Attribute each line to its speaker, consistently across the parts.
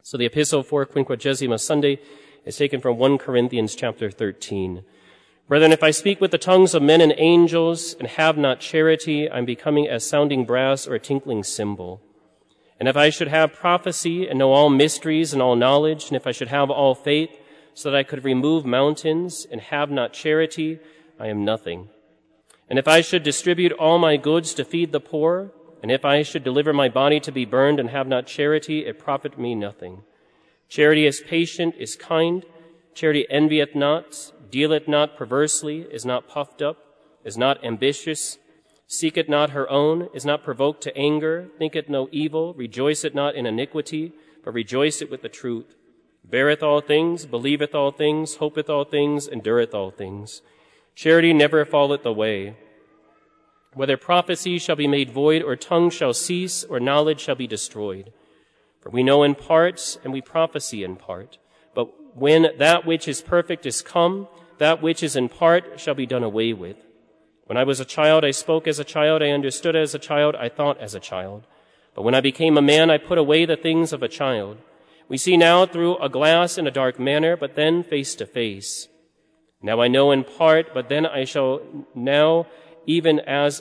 Speaker 1: So the epistle for Quinquagesima Sunday is taken from 1 Corinthians chapter 13. Brethren, if I speak with the tongues of men and angels and have not charity, I'm becoming as sounding brass or a tinkling cymbal. And if I should have prophecy and know all mysteries and all knowledge, and if I should have all faith so that I could remove mountains and have not charity, I am nothing. And if I should distribute all my goods to feed the poor, and if I should deliver my body to be burned and have not charity, it profit me nothing. Charity is patient, is kind. Charity envieth not, dealeth not perversely, is not puffed up, is not ambitious, seeketh not her own, is not provoked to anger, thinketh no evil, rejoiceth not in iniquity, but rejoiceth with the truth. Beareth all things, believeth all things, hopeth all things, endureth all things. Charity never falleth away. Whether prophecy shall be made void, or tongue shall cease, or knowledge shall be destroyed. For we know in part, and we prophesy in part. But when that which is perfect is come, that which is in part shall be done away with. When I was a child, I spoke as a child, I understood as a child, I thought as a child. But when I became a man, I put away the things of a child. We see now through a glass in a dark manner, but then face to face. Now I know in part, but then I shall know even as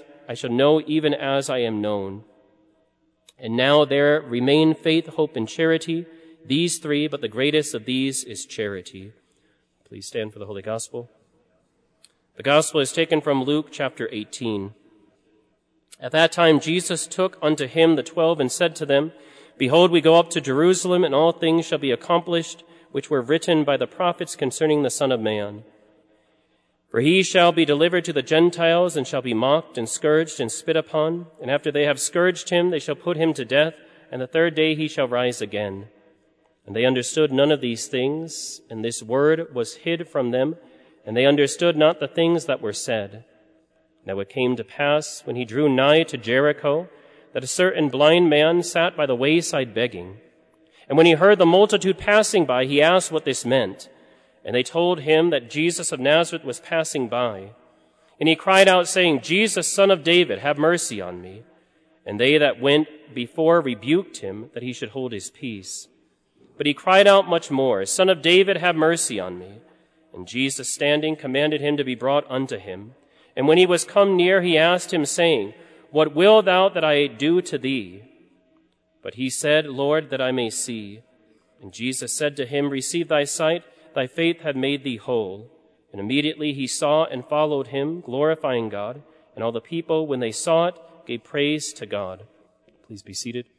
Speaker 1: I am known. And now there remain faith, hope, and charity, these three, but the greatest of these is charity. Please stand for the Holy Gospel. The Gospel is taken from Luke chapter 18. At that time Jesus took unto him the 12 and said to them, Behold, we go up to Jerusalem, and all things shall be accomplished, which were written by the prophets concerning the Son of Man. For he shall be delivered to the Gentiles, and shall be mocked and scourged and spit upon. And after they have scourged him, they shall put him to death, and the third day he shall rise again. And they understood none of these things, and this word was hid from them, and they understood not the things that were said. Now it came to pass, when he drew nigh to Jericho, that a certain blind man sat by the wayside begging. And when he heard the multitude passing by, he asked what this meant. And they told him that Jesus of Nazareth was passing by. And he cried out, saying, Jesus, Son of David, have mercy on me. And they that went before rebuked him, that he should hold his peace. But he cried out much more, Son of David, have mercy on me. And Jesus, standing, commanded him to be brought unto him. And when he was come near, he asked him, saying, What wilt thou that I do to thee? But he said, Lord, that I may see. And Jesus said to him, Receive thy sight. Thy faith hath made thee whole. And immediately he saw and followed him, glorifying God. And all the people, when they saw it, gave praise to God. Please be seated.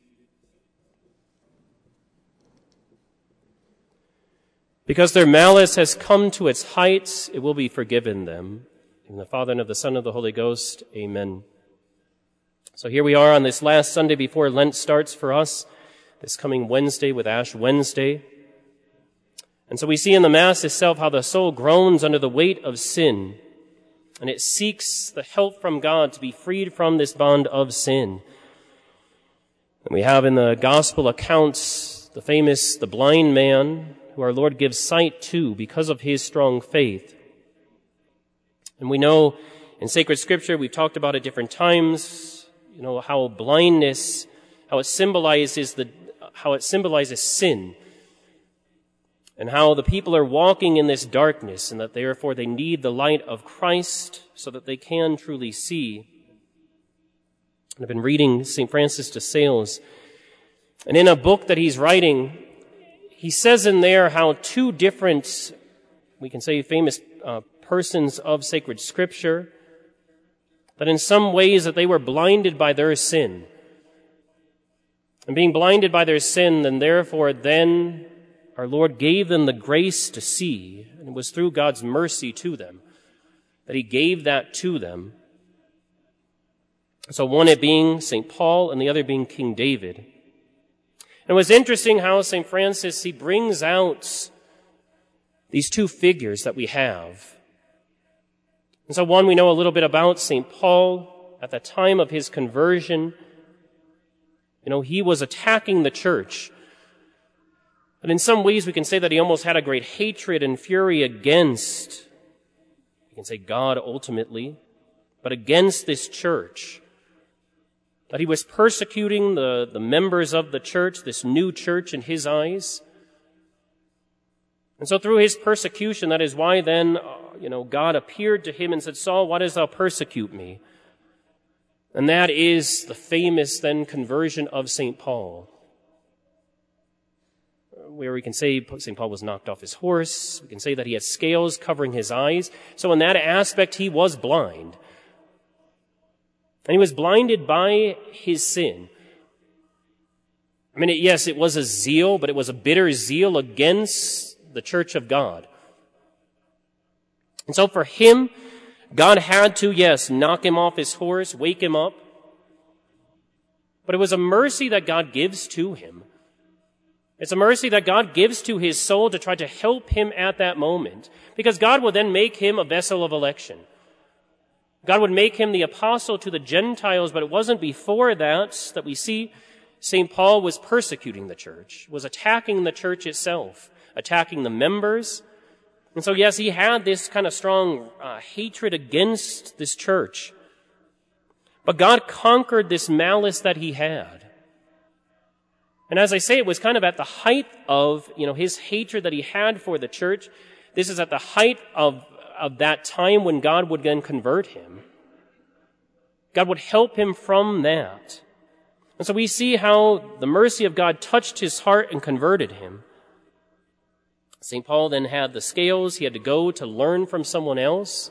Speaker 1: Because their malice has come to its height, it will be forgiven them. In the Father, and of the Son, and of the Holy Ghost. Amen. So here we are on this last Sunday before Lent starts for us, this coming Wednesday with Ash Wednesday. And so we see in the Mass itself how the soul groans under the weight of sin, and it seeks the help from God to be freed from this bond of sin. And we have in the Gospel accounts the blind man who our Lord gives sight to because of his strong faith. And we know in sacred Scripture, we've talked about at different times, how blindness, how it symbolizes sin. And how the people are walking in this darkness, and that therefore they need the light of Christ so that they can truly see. And I've been reading St. Francis de Sales, and in a book that he's writing, he says in there how two different, we can say famous persons of sacred Scripture, that in some ways that they were blinded by their sin. And being blinded by their sin, then our Lord gave them the grace to see, and it was through God's mercy to them that he gave that to them. So one it being St. Paul and the other being King David. And it was interesting how St. Francis, he brings out these two figures that we have. And so one, we know a little bit about St. Paul. At the time of his conversion, he was attacking the church. But in some ways we can say that he almost had a great hatred and fury against, we can say God ultimately, but against this church. that he was persecuting the members of the church, this new church in his eyes. And so through his persecution, that is why then, God appeared to him and said, Saul, why dost thou persecute me? And that is the famous then conversion of St. Paul, where we can say St. Paul was knocked off his horse. We can say that he had scales covering his eyes. So in that aspect, he was blind. And he was blinded by his sin. I mean, yes, it was a zeal, but it was a bitter zeal against the church of God. And so for him, God had to, yes, knock him off his horse, wake him up. But it was a mercy that God gives to him. It's a mercy that God gives to his soul to try to help him at that moment. Because God will then make him a vessel of election. God would make him the apostle to the Gentiles, but it wasn't before that we see St. Paul was persecuting the church, was attacking the church itself, attacking the members. And so, yes, he had this kind of strong hatred against this church. But God conquered this malice that he had. And as I say, it was kind of at the height of, his hatred that he had for the church. This is at the height of that time when God would then convert him. God would help him from that. And so we see how the mercy of God touched his heart and converted him. St. Paul then had the scales. He had to go to learn from someone else.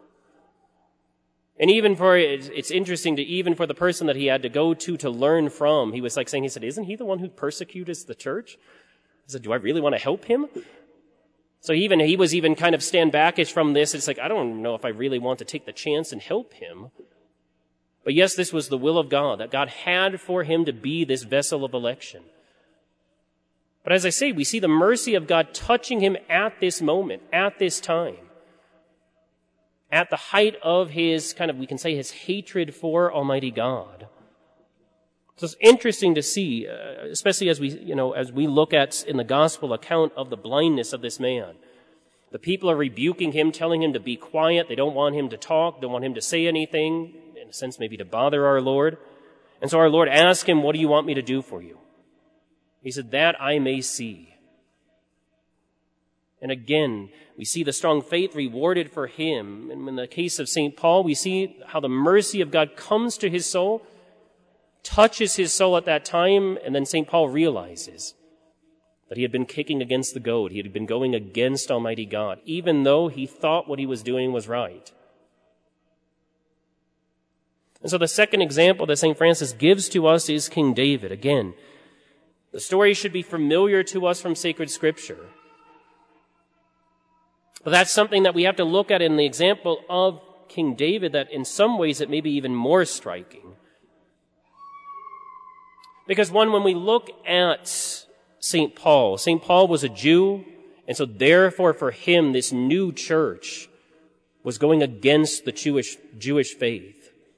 Speaker 1: And it's interesting even for the person that he had to go to learn from, he was like saying, he said, isn't he the one who persecutes the church? He said, do I really want to help him? So he was even kind of stand backish from this. It's like, I don't know if I really want to take the chance and help him. But yes, this was the will of God, that God had for him to be this vessel of election. But as I say, we see the mercy of God touching him at this moment, at this time, at the height of his we can say his hatred for Almighty God. So it's interesting to see, especially as we look at in the gospel account of the blindness of this man. The people are rebuking him, telling him to be quiet. They don't want him to talk, don't want him to say anything, in a sense maybe to bother our Lord. And so our Lord asked him, what do you want me to do for you? He said, that I may see. And again, we see the strong faith rewarded for him. And in the case of St. Paul, we see how the mercy of God comes to his soul, touches his soul at that time, and then St. Paul realizes that he had been kicking against the goad. He had been going against Almighty God, even though he thought what he was doing was right. And so the second example that St. Francis gives to us is King David. Again, the story should be familiar to us from sacred scripture. But that's something that we have to look at in the example of King David, that in some ways it may be even more striking. Because when we look at St. Paul was a Jew, and so therefore for him this new church was going against the Jewish faith.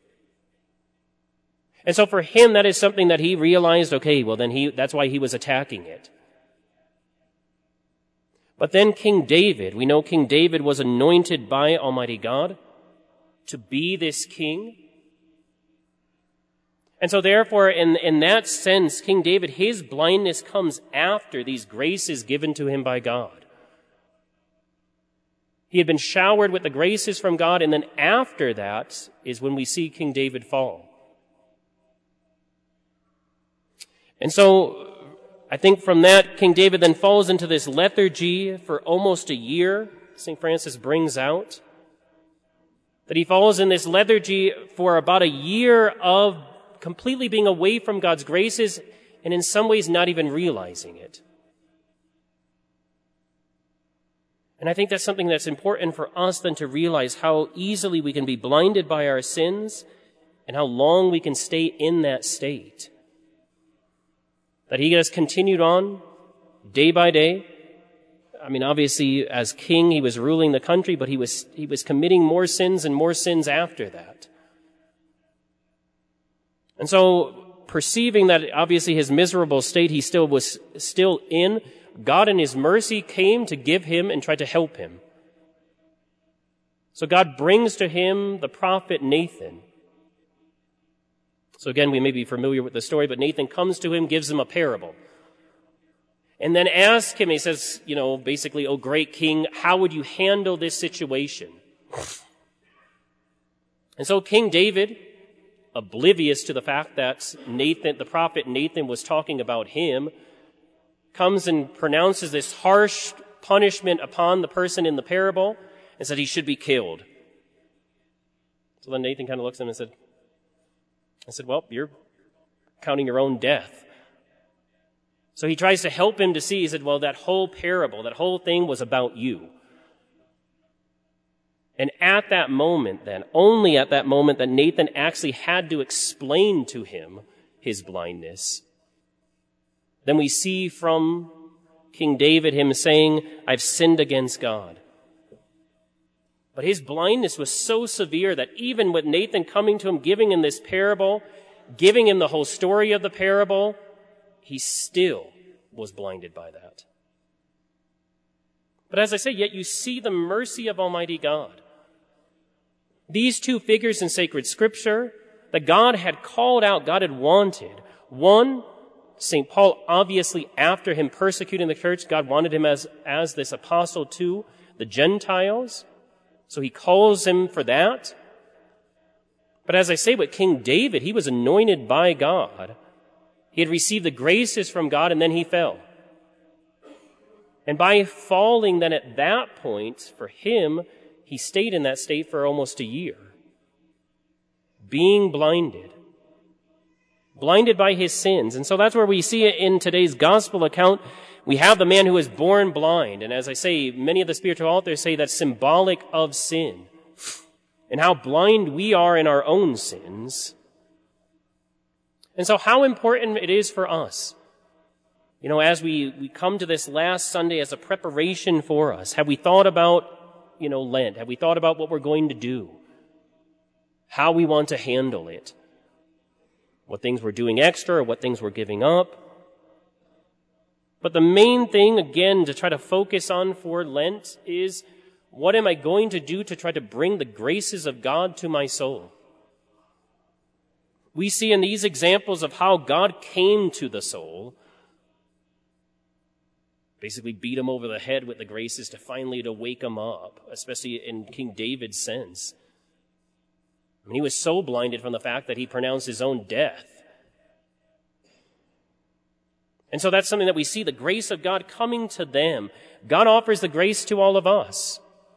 Speaker 1: And so for him that is something that he realized, okay, well then that's why he was attacking it. But then King David, we know King David was anointed by Almighty God to be this king. And so therefore, in that sense, King David, his blindness comes after these graces given to him by God. He had been showered with the graces from God, and then after that is when we see King David fall. And so I think from that, King David then falls into this lethargy for almost a year. St. Francis brings out that he falls in this lethargy for about a year of completely being away from God's graces and in some ways not even realizing it. And I think that's something that's important for us then to realize how easily we can be blinded by our sins and how long we can stay in that state. That he has continued on day by day. I mean, obviously, as king, he was ruling the country, but he was committing more sins and more sins after that. And so, perceiving that obviously his miserable state he was still in, God in his mercy came to give him and try to help him. So God brings to him the prophet Nathan. So again, we may be familiar with the story, but Nathan comes to him, gives him a parable. And then asks him, he says, basically, "O great king, how would you handle this situation?" And so King David, oblivious to the fact that the prophet Nathan was talking about him, comes and pronounces this harsh punishment upon the person in the parable and said he should be killed. So then Nathan kind of looks at him and said, "Well, you're counting your own death." So he tries to help him to see. He said, "Well, that whole parable, that whole thing was about you." And at that moment then, only at that moment, that Nathan actually had to explain to him his blindness. Then we see from King David him saying, "I've sinned against God." But his blindness was so severe that even with Nathan coming to him, giving him this parable, giving him the whole story of the parable, he still was blinded by that. But as I say, yet you see the mercy of Almighty God. These two figures in sacred scripture that God had called out, God had wanted. One, St. Paul, obviously after him persecuting the church, God wanted him as this apostle to the Gentiles. So he calls him for that. But as I say, with King David, he was anointed by God. He had received the graces from God, and then he fell. And by falling then at that point, for him, he stayed in that state for almost a year. Being blinded by his sins. And so that's where we see it in today's gospel account. We have the man who was born blind. And as I say, many of the spiritual authors say that's symbolic of sin. And how blind we are in our own sins. And so how important it is for us, as we come to this last Sunday as a preparation for us. Have we thought about, Lent? Have we thought about what we're going to do? How we want to handle it? What things we're doing extra or what things we're giving up? But the main thing, again, to try to focus on for Lent is, what am I going to do to try to bring the graces of God to my soul? We see in these examples of how God came to the soul, basically beat him over the head with the graces to finally to wake him up, especially in King David's sense. He was so blinded from the fact that he pronounced his own death. And so that's something that we see, the grace of God coming to them. God offers the grace to all of us.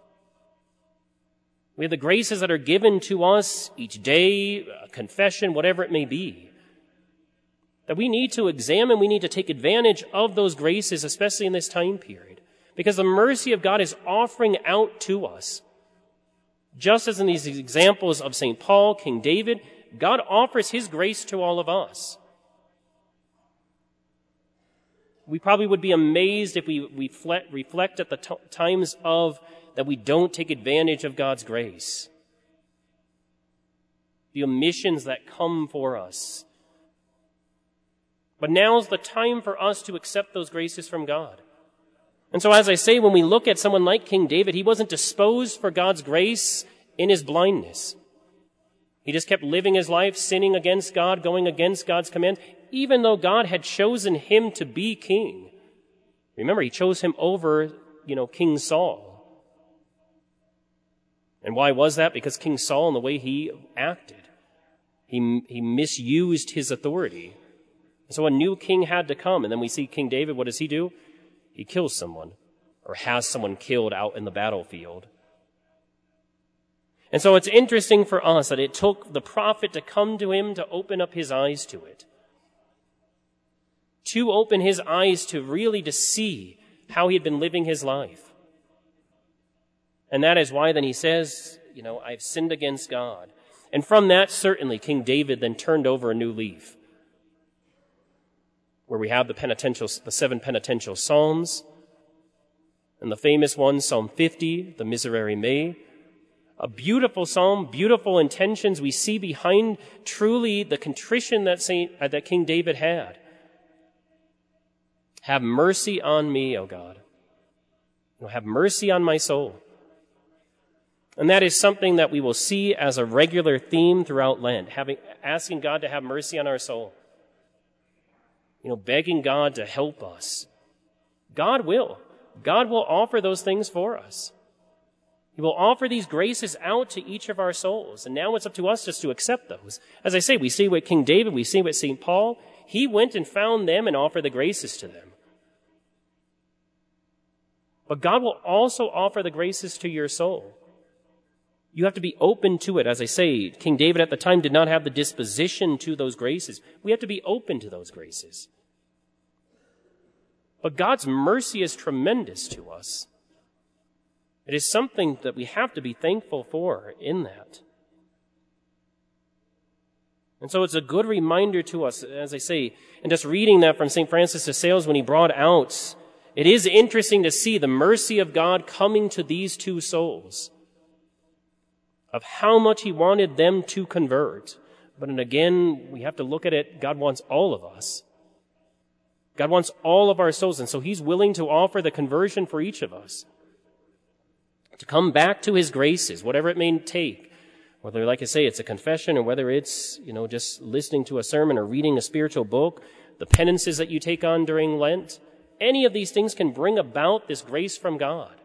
Speaker 1: We have the graces that are given to us each day, confession, whatever it may be. That we need to examine, we need to take advantage of those graces, especially in this time period. Because the mercy of God is offering out to us. Just as in these examples of St. Paul, King David, God offers his grace to all of us. We probably would be amazed if we reflect at the times of that we don't take advantage of God's grace. The omissions that come for us. But now's the time for us to accept those graces from God. And so as I say, when we look at someone like King David, he wasn't disposed for God's grace in his blindness. He just kept living his life, sinning against God, going against God's command, even though God had chosen him to be king. Remember, he chose him over, King Saul. And why was that? Because King Saul, and the way he acted, he misused his authority. So a new king had to come. And then we see King David, what does he do? He kills someone, or has someone killed out in the battlefield. And so it's interesting for us that it took the prophet to come to him to open up his eyes to it. To open his eyes to really to see how he had been living his life. And that is why then he says, I've sinned against God. And from that, certainly, King David then turned over a new leaf. Where we have the 7 penitential psalms. And the famous one, Psalm 50, the Miserere Mei. A beautiful psalm, beautiful intentions we see behind truly the contrition that King David had. Have mercy on me, O God. Have mercy on my soul. And that is something that we will see as a regular theme throughout Lent, asking God to have mercy on our soul. Begging God to help us. God will. God will offer those things for us. He will offer these graces out to each of our souls. And now it's up to us just to accept those. As I say, we see with King David, we see with St. Paul. He went and found them and offered the graces to them. But God will also offer the graces to your soul. You have to be open to it. As I say, King David at the time did not have the disposition to those graces. We have to be open to those graces. But God's mercy is tremendous to us. It is something that we have to be thankful for in that. And so it's a good reminder to us, as I say, and just reading that from St. Francis de Sales when he brought out, it is interesting to see the mercy of God coming to these two souls, of how much he wanted them to convert. But again, we have to look at it, God wants all of us. God wants all of our souls, and so he's willing to offer the conversion for each of us. To come back to his graces, whatever it may take. Whether, like I say, it's a confession or whether it's, just listening to a sermon or reading a spiritual book, the penances that you take on during Lent, any of these things can bring about this grace from God.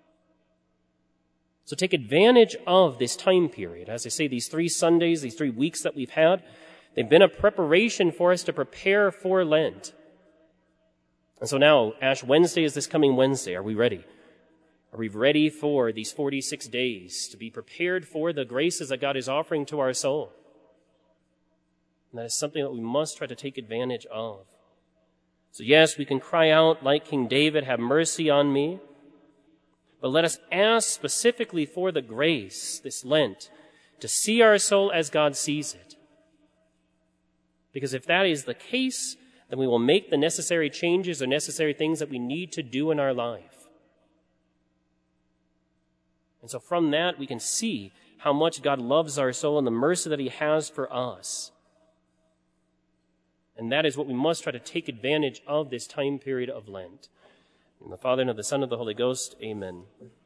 Speaker 1: So take advantage of this time period. As I say, these 3 Sundays, these 3 weeks that we've had, they've been a preparation for us to prepare for Lent. And so now, Ash Wednesday is this coming Wednesday. Are we ready? Are we ready for these 46 days to be prepared for the graces that God is offering to our soul? And that is something that we must try to take advantage of. So yes, we can cry out like King David, have mercy on me. But let us ask specifically for the grace this Lent to see our soul as God sees it. Because if that is the case, then we will make the necessary changes or necessary things that we need to do in our life. And so from that, we can see how much God loves our soul and the mercy that he has for us. And that is what we must try to take advantage of this time period of Lent. In the Father, and of the Son, and of the Holy Ghost, amen.